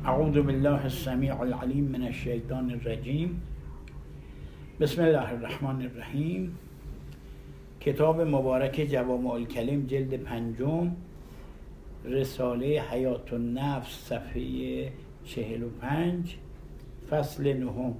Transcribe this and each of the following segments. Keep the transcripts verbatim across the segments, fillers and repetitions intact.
اعوذ بالله السمیع العلیم من الشیطان الرجیم. بسم الله الرحمن الرحیم. کتاب مبارک جوامع الکلم جلد پنجم، رساله حیات النفس، صفحه چهل و پنج، فصل نهم،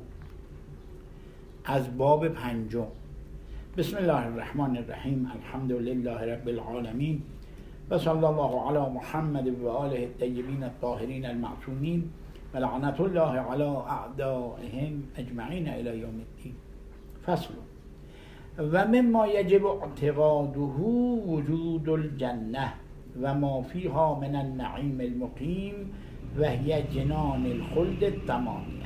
از باب پنجم. بسم الله الرحمن الرحیم. الحمد لله رب العالمین و صلی الله علی محمد و آله الطیبین الطاهرین المعصومین و لعنت الله علی اعدائهم اجمعین الی یوم الدین. فصل. و مما یجب اعتقاده وجود الجنه و ما فیها من النعیم المقیم و هی جنان الخلد الثمانیه.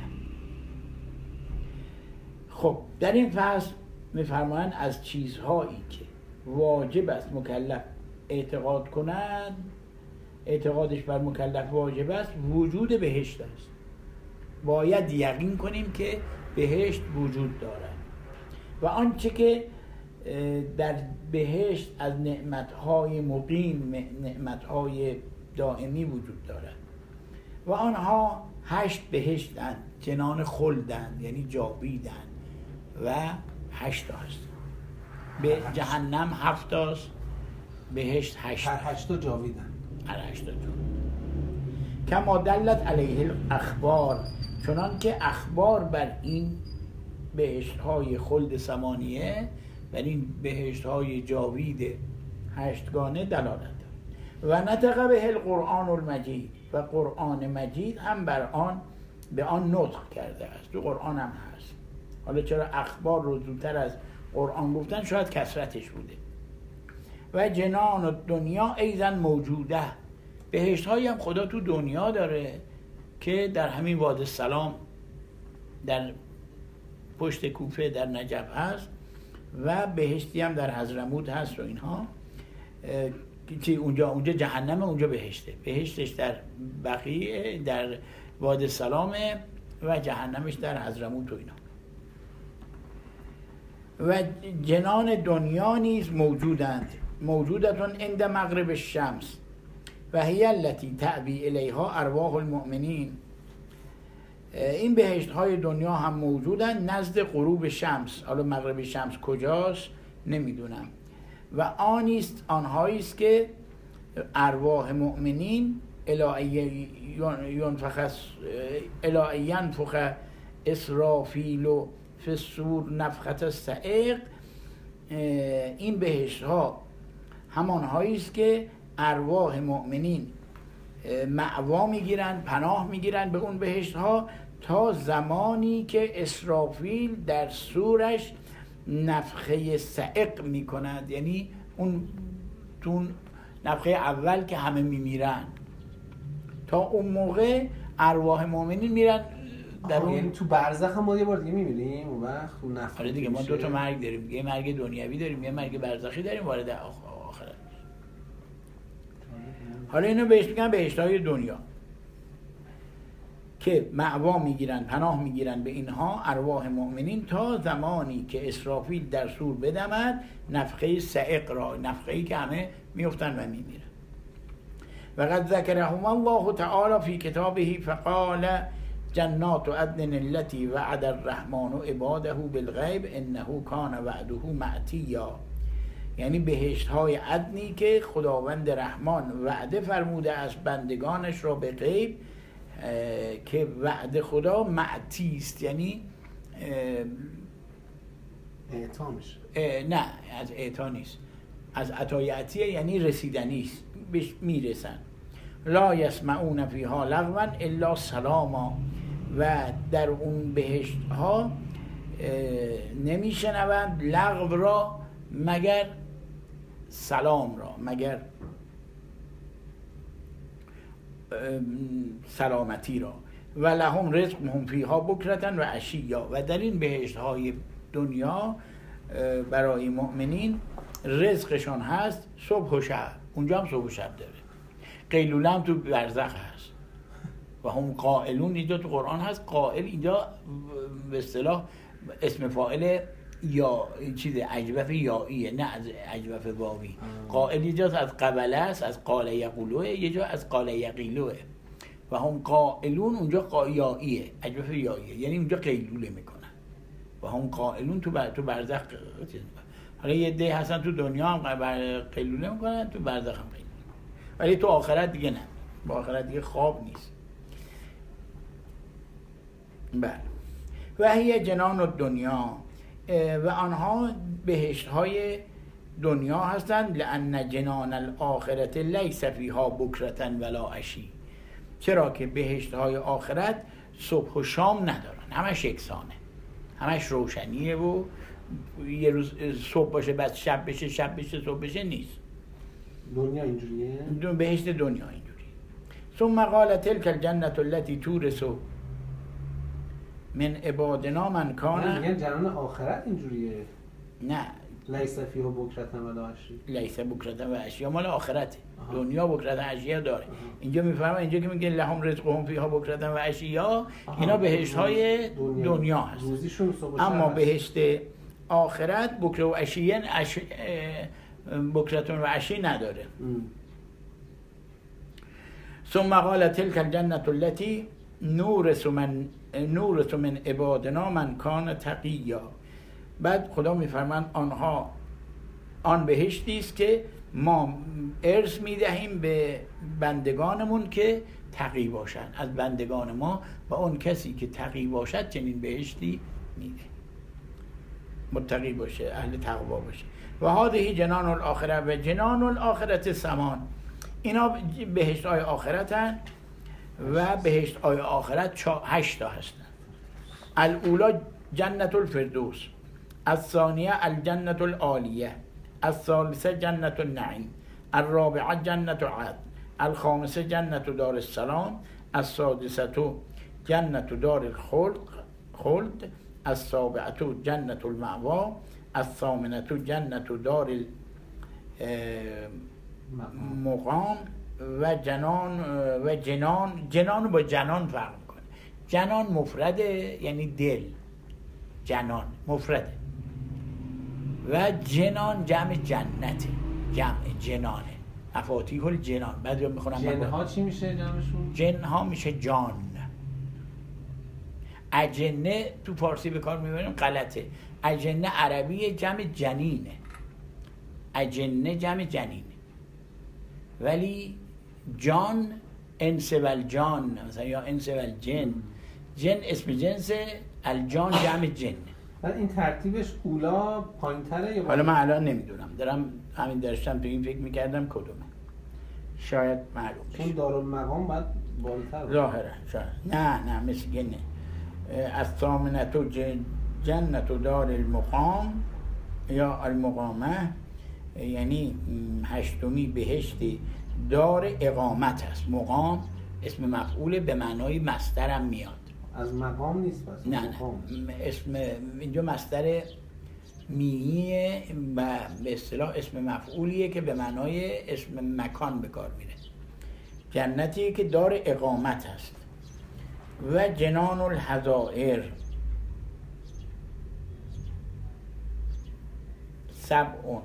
خب در این فصل میفرمایند از چیزهایی که واجب است مکلف اعتقاد کنند، اعتقادش بر مکلف واجب است، وجود بهشت است. باید یقین کنیم که بهشت وجود دارد و آنچه که در بهشت از نعمتهای مقیم، نعمتهای دائمی وجود دارد و آنها هشت بهشتند، جنان خلدند یعنی جاویدند و هشت است. به جهنم هفت است، بهشت هشت، هر هشتا جاویدن، هر هشتا جاویدن. کما دلت علیه الاخبار، چنان که اخبار بر این بهشت های خلد ثمانیه، بر این بهشت های جاوید هشتگانه دلالت و نطق به القرآن المجید، و قرآن مجید هم بر آن به آن نطق کرده است. تو قرآن هم هست. حالا چرا اخبار رو زودتر از قرآن گفتن؟ شاید کثرتش بوده. و جنان دنیا ایضا موجوده، بهشت هایی هم خدا تو دنیا داره که در همین وادی السلام، در پشت کوفه در نجف هست، و بهشتی هم در حضرموت هست و اینها. چی اونجا اونجا جهنم، اونجا بهشته. بهشتش در بقیع در وادی السلامه و جهنمش در حضرموت و اینا. و جنان دنیا نیز موجودند، موجودتون عند مغرب الشمس و هی التي تعبی الیها ارواح المؤمنین. این بهشت های دنیا هم موجودند نزد غروب شمس. حالا مغرب شمس کجاست نمیدونم. و آنیست آنهاییست که ارواح مؤمنین الی ینفخ اسرافیل و فی الصور نفخة الصعق. این بهشت ها همان هاییست که ارواح مؤمنین مأوا میگیرن، پناه میگیرن به اون بهشت ها تا زمانی که اسرافیل در صورش نفخه صعق میکند، یعنی اون تون نفخه اول که همه میمیرن، تا اون موقع ارواح مؤمنین میرن در اون. یعنی تو برزخ هم ما یه بار دیگه میمیریم اون وقت اون نفخه. آره دیگه، ما دو تا مرگ داریم، یه مرگ دنیوی داریم، یه مرگ برزخی داریم وارد آخرت. حالا اینو بهش میگن بهشت‌های دنیا که مأوا میگیرن، پناه میگیرن به اینها ارواح مؤمنین تا زمانی که اسرافیل در صور بدمد نفخه صعق را، نفخه‌ای که همه میفتن و میمیرن. و قد ذکرهم الله تعالی فی کتابه فقال جنات عدن التي وعد الرحمن عباده بالغیب انه کان وعده مأتیا. یعنی بهشت های عدنی که خداوند رحمان وعده فرموده از بندگانش را به غیب، که وعده خدا معتی است، یعنی اعطا میشه. نه، از اعطا نیست، از عطای عطیه، یعنی رسیدنی است، بهش میرسن. لا یسمعون فیها لغوا الا سلاما. و در اون بهشت ها نمیشنوند لغو را مگر سلام را، مگر سلامتی را. و لهم رزقهم فیها بکرة و عشیا. و در این بهشت های دنیا برای مؤمنین رزقشان هست صبح و شب. اونجا هم صبح و شب داره. قیلوله هم تو برزخ هست. و هم قائلون، اینجا تو قرآن هست. قائل اینجا به اصطلاح اسم فاعل یا چیز اجوف یائیه، نه از اجوف واوی. قائل یه جا از قبله است، از قال یقولوه، یه جا از قال یقیلوه. و هم قائلون اونجا قایاییه، اجوف یاییه، یعنی اونجا قیلوله میکنن و هم قائلون تو بر... تو برزخ چیز میکنن. حالا یه ده هستن تو دنیا هم قیلوله میکنن، تو برزخ هم قیلوله، ولی تو آخرت دیگه نه، با آخرت دیگه خواب نیست. بله. و هی جنان الدنیا، و آنها بهشت های دنیا هستند. لأن جنان الاخرت لیس فیها بکرة ولا عشی، چرا که بهشت های آخرت صبح و شام ندارن، همش یکسانه، همش روشنیه و یه روز صبح باشه بعد شب بشه، شب بشه صبح بشه، نیست. دنیا اینجوریه؟ بهشت دنیا اینجوری. ثم قال تلك الجنة التي تورث من عبادنا من کان. میگن جنان آخرت اینجوریه؟ نه، لیس فیها بکرة ولا عشی. لیس بکرة و عشی مال آخرته. دنیا بکرة و عشی داره. اینجا میفهمن، اینجا که میگه لهم رزقهم فیها بکرة و عشی، اینا بهشت های دنیا, دنیا هست. روزیشون صبح اما بهشت آخرت بکره و عشی عش... بکرة و عشی نداره. ام. ثم قال تلك الجنة التي نورث من نورث من عبادنا من کان تقیا. بعد خدا میفرمان آنها آن بهشتی است که ما ارث میدهیم به بندگانمون که تقی باشند، از بندگان ما و اون کسی که تقی باشد چنین بهشتی میده، متقی باشه، اهل تقوا باشه. و هذه جنان الاخره و جنان الاخرت سمان، اینا بهشت های آخرت هستند و بهشت های آخرت هشت تا هستند. الاولا جنت الفردوس، الثانیه الجنت العالیه، الثالثه جنت النعیم، الرابعه جنت عدن، الخامسه جنت دار السلام، السادسه جنت دار الخلد خلد، السابعه جنت المأوی، الثامنه جنت دار المقام و جنان و جنان جنان با جنان فرق میکنه. جنان مفرده یعنی دل، جنان مفرده، و جنان جمع جنته، جمع جنانه، مفاتیح الجنان. بعد میخونم جنها چی میشه جمعشون؟ جنها میشه جان. اجنه تو فارسی به کار میبریم غلطه. اجنه عربی جمع جنینه، اجنه جمع جنینه، ولی جان انس و الجان مثلا، یا انس و الجن، جن اسم جنس، الجان جمع جن. این ترتیبش اولا پایین‌تره یا حالا من الان نمیدونم، دارم همین داشتم تو این فکر میکردم کدومه، شاید معلوم بشه. چون دارالمقام باید بالاتر ظاهرا شاید. نه نه مثل گنه. از ثامنتو جنت دار المقام یا المقامه، یعنی هشتمی بهشتی دار اقامت هست. مقام اسم مفعول به معنای مصدرم میاد، از مقام نیست پس. نه نه اسم اینجا مصدر مییه و به اصطلاح اسم مفعولیه که به معنای اسم مکان به کار میره. جنتی که دار اقامت هست. و جنان الحظائر سبعون،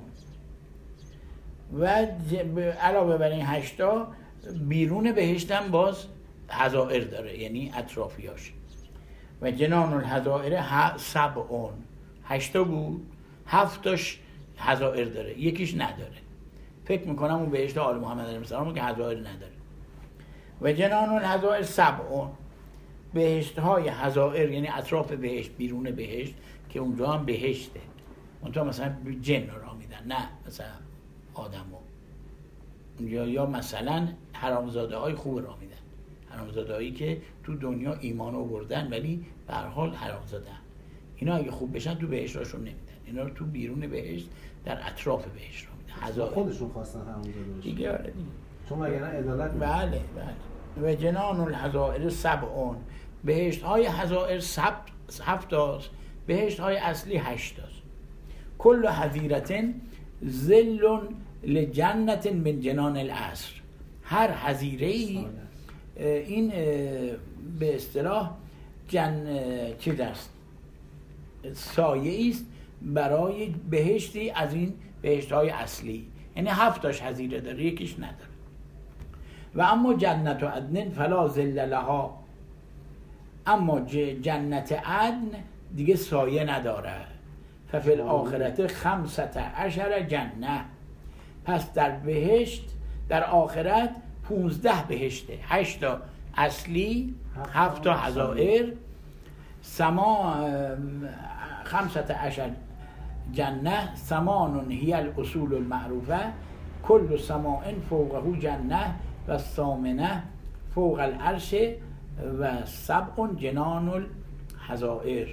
و علاوه بر این هشتا بیرون بهشت هم باز حظائر داره، یعنی اطرافیاش. و جنان الحظائر سبعون، هشتا بود، هفتاش حظائر داره، یکیش نداره. فکر میکنم اون بهشت آل محمد علیه السلام که حظائر نداره. و جنان الحظائر سبعون، بهشت های حظائر یعنی اطراف بهشت، بیرون بهشت که اونجا هم بهشته، اونجا مثلا جن را میدن، نه مثلا آدمو، یا یا مثلا حرامزاده های خوب را میدن، حرامزاده هایی که تو دنیا ایمان آوردن ولی به هر حال حرامزاده هم. اینا اگه خوب بشن تو بهشت راشون نمیدن، اینا رو تو بیرون بهشت در اطراف بهشت را میدن. حظائر خودشون خواستن حرامزاده بشن دیگه. آره دیگه، چون مگه عدالت. بله بله. و جنان الحظائر سبعون، بهشت های حظائر سب هفتاست، بهشت های اصلی هشتاست. کل حظیرتن ظل لجنت من جنان العصر، هر حظیره‌ای این به اصطلاح جن چیز است، سایه است برای بهشتی از این بهشت های اصلی، یعنی هفتاش حظیره داره، یکیش نداره. و اما جنت عدن فلا ظل لها، اما جنت عدن دیگه سایه نداره. ففی الاخرت خمسة عشر جنه، پس در بهشت در آخرت پونزده بهشته، هشت تا اصلی، هفت تا حظائر. سما خمسة عشر جنه ثمان هی الاصول المعروفه، کل سماء فوقه جنه و الثامنه فوق العرش و سبع جنان الحظائر.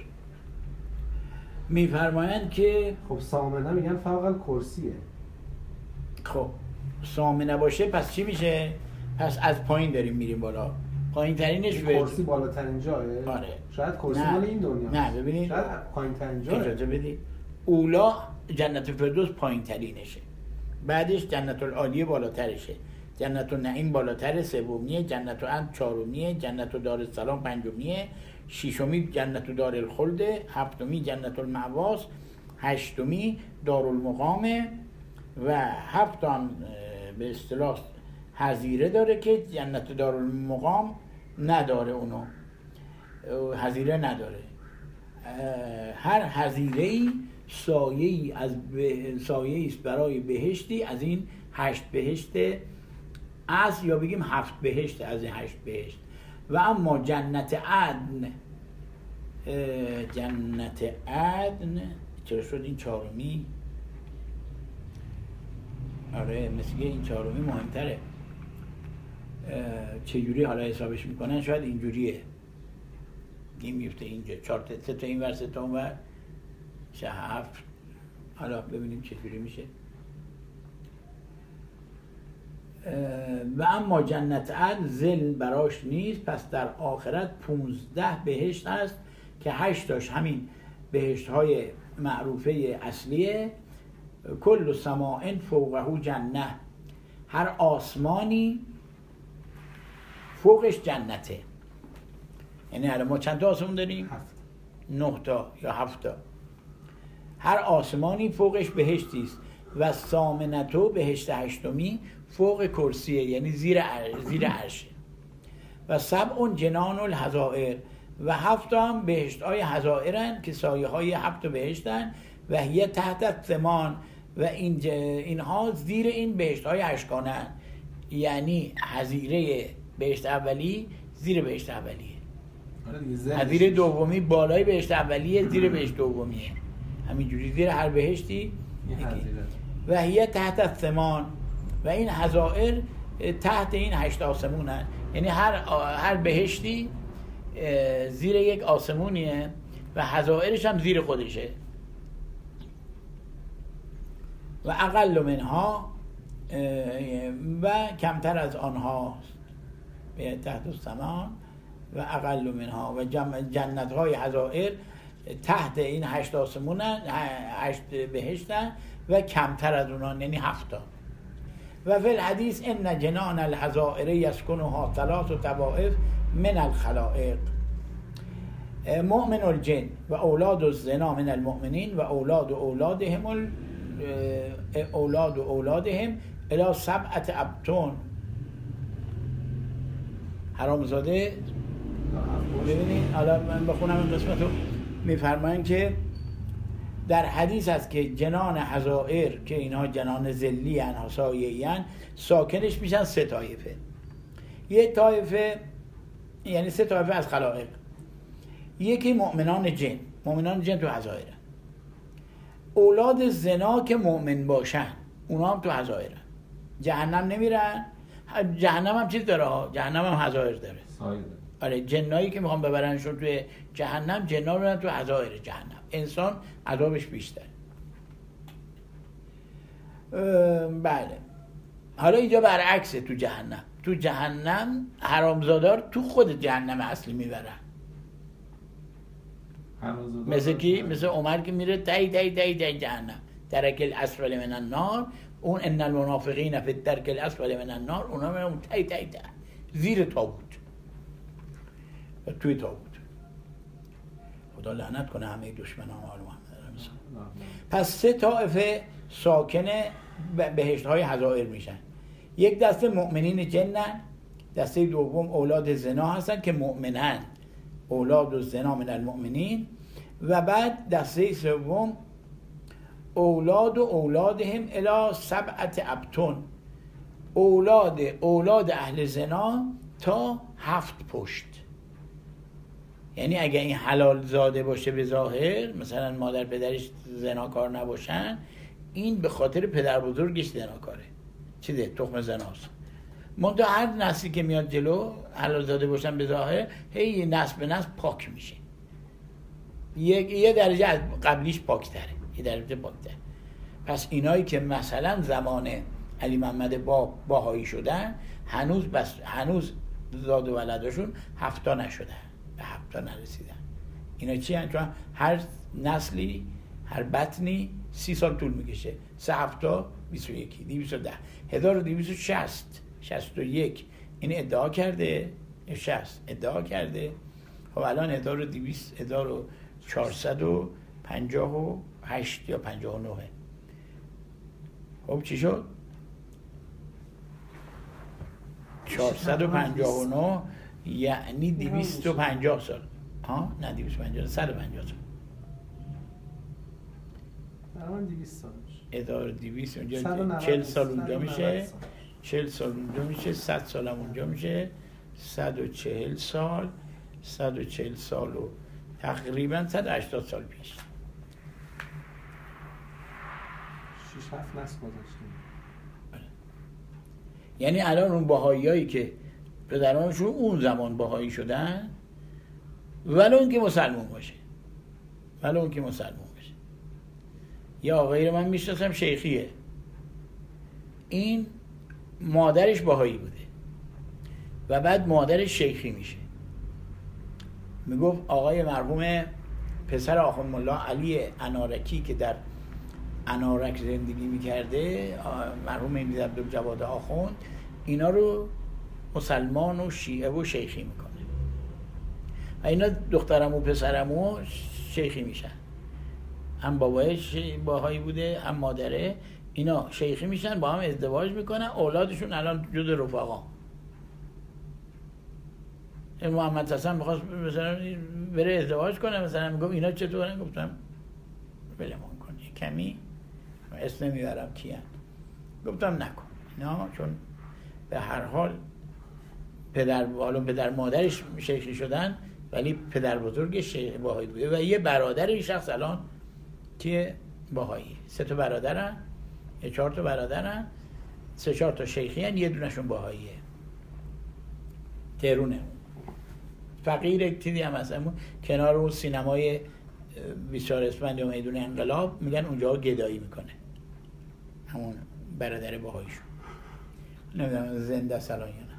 میفرمایند که خب سامنه میگن فوق الکرسیه. خب سامنه باشه پس چی میشه؟ پس از پایین داریم میریم بالا، پایین ترینش به کرسی بالاترین جایه. آره. شاید کرسی نه. مال این دنیا. نه ببینید شاید پایین ترین جایه. اجازه بدید. اولا جنت فردوس پایین ترینشه، بعدش جنت العالیه بالاترشه، جنت النعیم بالاتر سومیه، جنت العدن چهارمیه، جنت دارالسلام پنجمیه، ششمی جنت دارالخلد، هفتمی جنت المأواست، هشتمی دارالمقامه و هفت هم به اصطلاح حظیره داره که جنت دارالمقام نداره، اونو حظیره نداره. هر حظیره‌ای سایه‌ای از به... سایه‌ای است برای بهشتی از این هشت بهشت، از یا بگیم هفت بهشت از این هشت بهشت. و اما جنت عدن، جنت عدن چرا شد این چهارمی؟ آره مثل که این چهارمی مهمتره. چجوری حالا حسابش میکنن؟ شاید اینجوریه، این میفته اینجا چهار تا، سه تا این ور، سه تا اون ور، شه هفت. حالا ببینیم چجوری میشه. و اما جنت عدن ظل براش نیست، پس در آخرت پونزده بهشت هست که هشتاش همین بهشت های معروفه اصلیه. کل سماء فوقه جنه، هر آسمانی فوقش جنته. یعنی الان ما چند تا آسمون داریم؟ هفت. نه تا یا هفت تا. هر آسمانی فوقش بهشتی است. و سامنتو بهشت هشتمی فوق کرسیه، یعنی زیر زیر عرشه. و سبع جنان الحظائر، و هفت هم بهشت های حظائرن که سایه های هفت بهشتن. و هی تحت ثمان، و این اینها زیر این بهشت های اشکانه، یعنی حظیره بهشت اولی زیر بهشت اولیه، حظیره دومی بالای بهشت اولیه زیر بهشت دومیه، همینجوری زیر هر بهشتی. و هی تحت ثمان، و این حظائر تحت این هشت آسمونن، یعنی هر هر بهشتی زیر یک آسمونیه و حظائرش هم زیر خودشه. و اقل منها، و کمتر از آنها به تحت الثمان و اقل منها، و جنت های حظائر تحت این هشت آسمونن، هشت بهشتن و کمتر از اونان، یعنی هفتا. و فی الحدیث ان جنان الحظائر یسکنها ثلاث طوائف من الخلائق، مؤمن الجن و اولاد الزنا من المؤمنین و اولاد اولادهم ال... اولاد اولادهم الی سبعة ابطون. حرامزاده ببینید، حالا من بخونم این قسمتو. میفرمایند که در حدیث است که جنان حظائر که اینها جنان ذلی ان سایه‌ای ان، ساکنش میشن سه طایفه. یه طایفه یعنی سه طایفه از خلائق، یکی مؤمنان جن، مؤمنان جن تو حظائرن. اولاد زنا که مؤمن باشن اونا هم تو حظائرن، جهنم نمیرن. جهنم هم چیز داره، جهنم هم حظائر داره. آره جنایی که میخوان ببرنشون توی جهنم، جنا رو تو حظائر جهنم. انسان عذابش بیشتر. بله. حالا اینجا برعکسه، تو جهنم تو جهنم حرامزادار تو خود جهنم اصلی میبرن. مثل کی؟ مثل عمر که میره تای تای تای تای جهنم، درک الاسفل من النار. اون ان المنافقین فی الدرک الاسفل من النار، اونا میرن تای تای تای زیر تابوت، توی تابوت. خدا لعنت کنه همه دشمنان آل محمد. پس سه طایفه ساکن بهشت های حظائر میشن. یک دسته مؤمنین جنن دسته دوم اولاد زنا هستن که مؤمنن، اولاد و زنا من المؤمنین. و بعد دسته سوم اولاد و اولادهم الی سبعت ابطن، اولاد اولاد اهل زنا تا هفت پشت. یعنی اگر این حلال زاده باشه به ظاهر، مثلا مادر پدرش زناکار نباشن، این به خاطر پدر بزرگش زناکاره، چیزه تخم زناست. منتها هر نسلی که میاد جلو حلال زاده باشن به ظاهر، هی نسل به نسل پاک میشه، یه یه درجه از قبلیش پاکتره، یه درجه پاکتره. پس اینایی که مثلا زمان علی محمد باب باهایی شدن، هنوز بس هنوز زاد و ولداشون هفتا نشدن، به هفتا نرسیدن. اینا چی هن؟ چون هر نسلی، هر بطنی سی سال طول میکشه. سه هفتا بیست و یکی، دویست و ده، هزار و دویست و شصت، شصت و یک. این ادعا کرده، شصت ادعا کرده. خب الان هزار و دویست، هزار و چهارصد و پنجاه و هشت یا پنجاه و نه. خب چی شد؟ چهارصد و پنجاه و نه یعنی دویست و پنجاه سال. ها؟ نه دویست و پنجاه، صد و پنجاه سال. برای من دویست سال میشه. هزار و دویست اونجا، چهل سال اونجا میشه، چهل سال اونجا میشه، صد سال هم اونجا میشه، صد و چهل سال، صد و چهل سال و تقریبا صد و هشتاد سال پیش. شش هفت نسل گذشته. یعنی الان اون باهاییایی که پدرانشون اون زمان باهایی شدن، ولو اون که مسلمون باشه، ولو اون که مسلمون باشه. یا آقایی رو من میشناسم شیخیه، این مادرش باهایی بوده و بعد مادرش شیخی میشه. میگفت آقای مرحوم پسر آخوند ملا علی انارکی که در انارک زندگی میکرده، مرحوم امید عبدالجواد آخوند، اینا رو مسلمان و شیعه و شیخی میکنه و اینا دخترم و پسرم و شیخی میشن. هم بابایش باهایی بوده هم مادره، اینا شیخی میشن، با هم ازدواج میکنن، اولادشون الان جز رفقا. محمد حسن میخواست مثلا بره ازدواج کنه، مثلا میگم اینا چطورن؟ گفتم بلمون کن کمی، اسم نمیبرم کیان. گفتم نکن اینا، چون به هر حال پدر حالا پدر مادرش شیخی شدن ولی پدر بزرگش شیخ باهایی بوده و یه برادر این شخص الان که باهایی، سه تا برادرن، یه چهار تا برادرن، سه چهار تا شیخی هن، یه دونشون باهاییه، تهرونه. فقیر چیزی هم هست، کنار اون سینمای بیست و چهار اسفند یا میدون انقلاب، میگن اونجا گدایی میکنه همون برادر باهاییشون. نمیدونم زنده است الان یا نه.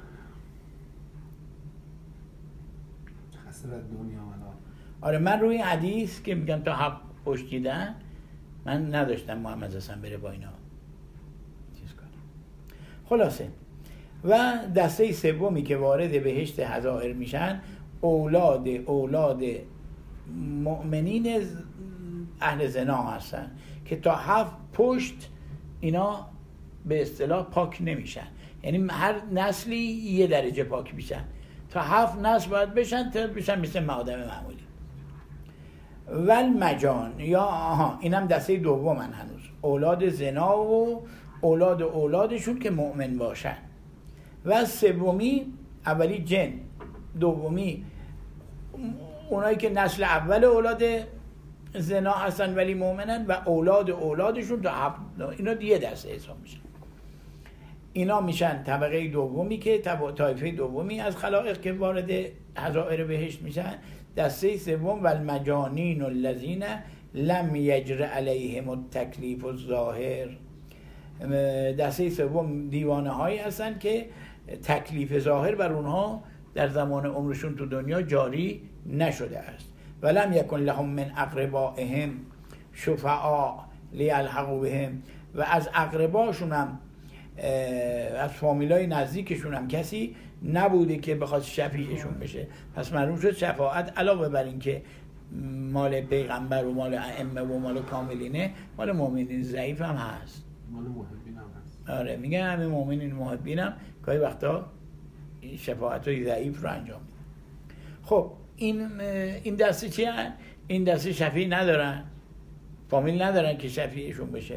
حسرت دنیا ملا. آره من روی حدیث که میگم تا حق پشت دیدن، من نداشتم محمد حسن بره با اینا چیز کنه. خلاصه و دسته سومی که وارد بهشت حضائر میشن، اولاد اولاد مؤمنین اهل زنا هستن که تا هفت پشت اینا به اصطلاح پاک نمیشن. یعنی هر نسلی یه درجه پاک میشن، تا هفت نسل باید بشن تا بشن مثل آدم معمولی. ول مجان، یا آها اینم دسته دوم من هنوز، اولاد زنا و اولاد اولادشون که مؤمن باشن. و سومی، اولی جن، دومی اونایی که نسل اول اولاد زنا هستن ولی مؤمنن و اولاد اولادشون تا هفت، اینا دیگه دسته حساب میشن. اینا میشن طبقه دومی که طایفه دومی از خلائق که وارد حضائر بهشت میشن. دسته سوم والمجانین الذین لم یجر علیهم التکلیف الظاهر، دسته سوم دیوانه هایی هستن که تکلیف ظاهر بر اونها در زمان عمرشون تو دنیا جاری نشده است. ولم یکن لهم من اقربائهم شفعاء لیلحقوا بهم، و از اقرباشون هم از فامیلای نزدیکشون هم کسی نبوده که بخواد شفیعشون بشه. پس معلوم شد شفاعت علاوه بر این که مال پیغمبر و مال ائمه و مال کاملینه، مال مؤمنین ضعیف هم هست، مال محبین هم هست. آره میگن همه مؤمنین محبین هم گاهی وقتا شفاعت های ضعیف رو انجام میدن. خب این این دسته چی هن؟ این دسته شفیع ندارن، فامیل ندارن که شفیعشون بشه،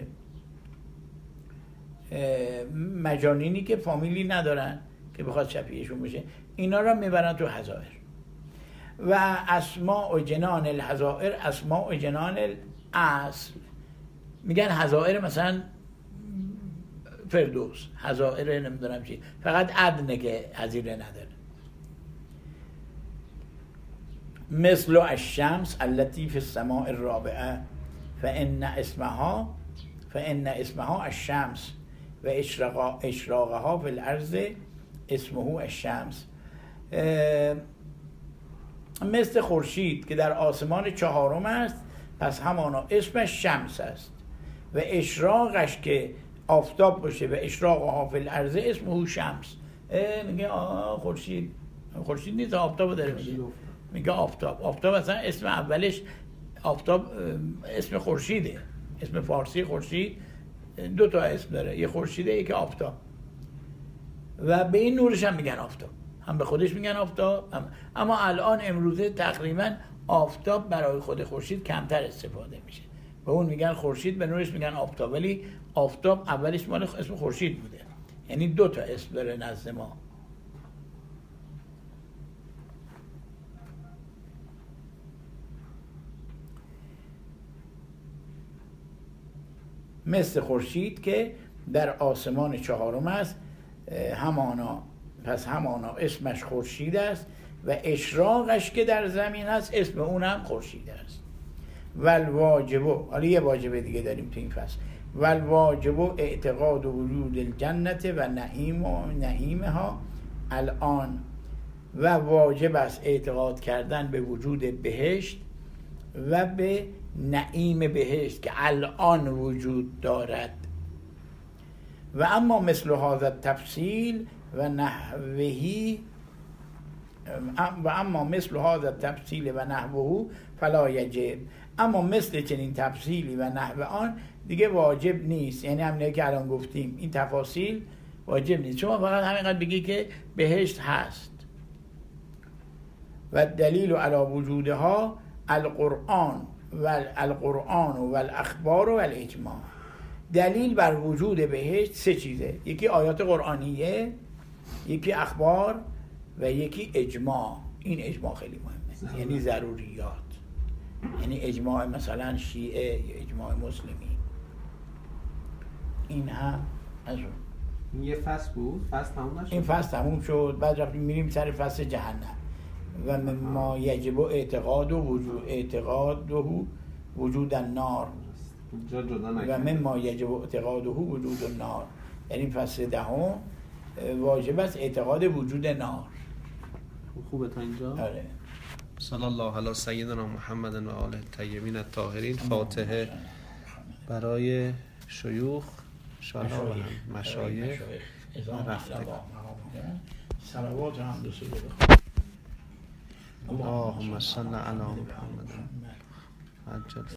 مجانینی که فامیلی ندارن که بخواد شفیعشون بشه، اینا را میبرن تو حضائر. و اسماء جنان الحضائر اسماء جنان الاصل، میگن حضائر مثلا فردوس، حضائر نمیدونم چی، فقط ادنه که حضیره نداره. مثل الشمس التي في السماء الرابعه فان اسمها فان اسمها الشمس و اشراقها في الارض اسمه الشمس. مثل خورشید که در آسمان چهارم است، پس همانا اسمش شمس است، و اشراقش که آفتاب باشه و اشراقها فی الارض اسمه شمس. میگه خورشید خورشید نیست، آفتاب داره میگه میگه آفتاب. آفتاب اصلا اسم اولش آفتاب اسم خورشیده، اسم فارسی خورشید دو تا اسم داره، یه خورشیده یکی آفتاب، و به این نورش هم میگن آفتاب، هم به خودش میگن آفتاب هم. اما الان امروزه تقریبا آفتاب برای خود خورشید کمتر استفاده میشه، به اون میگن خورشید، به نورش میگن آفتاب، ولی آفتاب اولش مال اسم خورشید بوده، یعنی دو تا اسم داره نزد ما. مثل خورشید که در آسمان چهارم است، همانا پس همانا اسمش خورشید است، و اشراقش که در زمین است اسم اونم خورشید است. والواجب، حالا یه واجب دیگه داریم تو این فصل، والواجب اعتقاد وجود الجنت و نعیم و نعیمها الان، و واجب است اعتقاد کردن به وجود بهشت و به نعیم بهشت که الان وجود دارد. و اما مثل هذا التفصیل و نحوهی و اما مثل هذا التفصیل و نحوه فلا یجب، اما مثل چنین تفصیلی و نحو آن دیگه واجب نیست، یعنی همینه که الان گفتیم این تفاصیل واجب نیست، شما فقط همینقدر بگی که بهشت هست. و دلیل علی وجودها القرآن و القرآن و الاخبار و الاجماع، دلیل بر وجود بهشت سه چیزه، یکی آیات قرآنیه، یکی اخبار و یکی اجماع. این اجماع خیلی مهمه، یعنی ضروریات، یعنی اجماع مثلا شیعه یا اجماع مسلمی. این هم از اون. این یه فصل بود، فصل تموم نشد؟ این فصل تموم شد، بعد رفتیم میریم سر فصل جهنم. و مما یجب اعتقاد و وجود اعتقاد و وجود النار، و مما یجب اعتقاد و وجود النار، یعنی فصل دهم واجب است اعتقاد وجود نار. خوبه تا اینجا؟ آره. صلی الله علی سیدنا محمد و آله الطیبین الطاهرین. فاتحه برای شیوخ شالا و مشایخ و رفتگان. صلوات هم دو سوره اللهم صل علی محمد.